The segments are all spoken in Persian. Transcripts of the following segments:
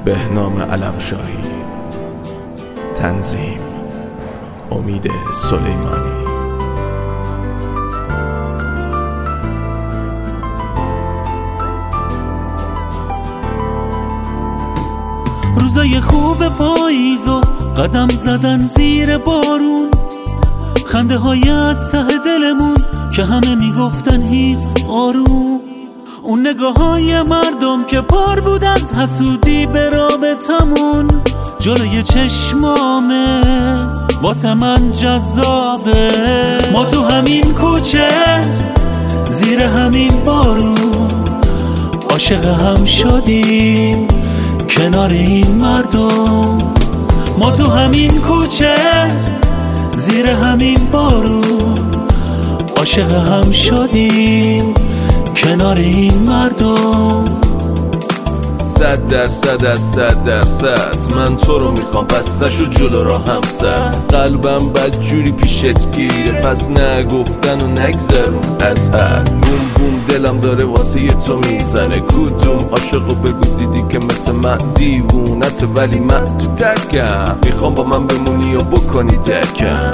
بهنام علمشاهی. تنظیم امید سلیمانی. روزای خوب پاییز و قدم زدن زیر بارون، خنده های از ته دلمون که همه میگفتن هیس آروم، اون نگاه های مردم که پر بود از حسودی به رابطمون، جلوی چشمامه واسه من جذابه. ما تو همین کوچه زیر همین بارون عاشق هم شدیم کنار این مردم. ما تو همین کوچه زیر همین بارون عاشق هم شدیم کنار این مردم. 100% از 100% من تو رو میخوام، پس نشو جلو را هم سر. قلبم بدجوری پیشت گیره، پس نگفتن و نگذرون از حد. بوم بوم دلم داره واسه ی تو میزنه، کدوم عاشقو بگو دیدی که مثل من دیوونت، ولی من تو تکم میخوام با من بمونی و بکنی تکم.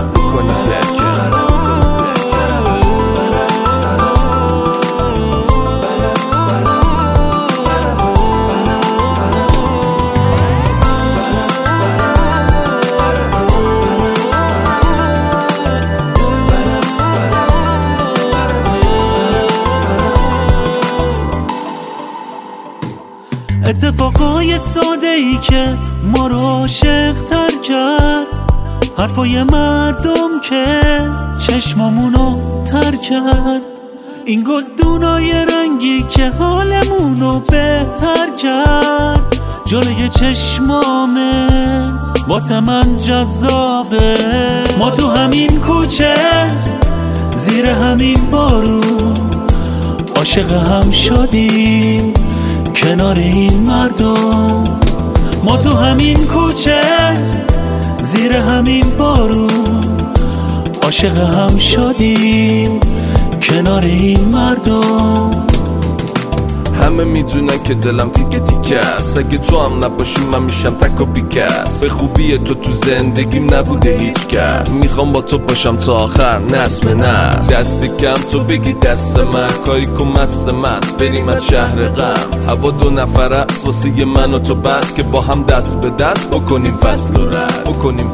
اتفاقای ساده ای که ما رو عاشق تر کرد، حرفای مردم که چشمامونو تر کرد، این گلدونای رنگی که حالمونو بهتر کرد، جلوی چشمامه واسه من جذابه. ما تو همین کوچه زیر همین بارون عاشق هم شدیم کنار این مردم. ما تو همین کوچه زیر همین بارون عاشق هم شدیم کنار این مردم. همه میدونن که دلم تیکه تیکه است، اگه تو هم نباشی من میشم تک و بیکس. به خوبی تو زندگیم نبوده هیچ کس، میخوام با تو باشم تا آخر نسل به نسل. دستی کم تو بگی دست من، کاری کن مست بریم از شهر غم. هوا 2 نفره است واسه ی من و تو، بس که با هم دست به دست بکنیم فصل و رد.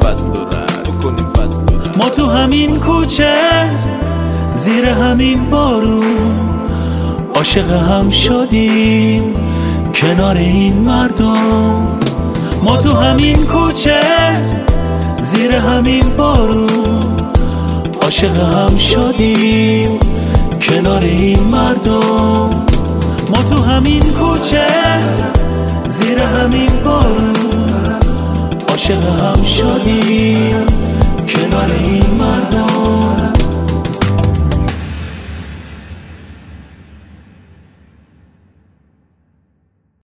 ما تو همین کوچه زیر همین بارون عاشق هم شدیم کنار این مردم. ما تو همین کوچه زیر همین بارون عاشق هم شدیم کنار این مردم. ما تو همین کوچه زیر همین بارون عاشق هم شدیم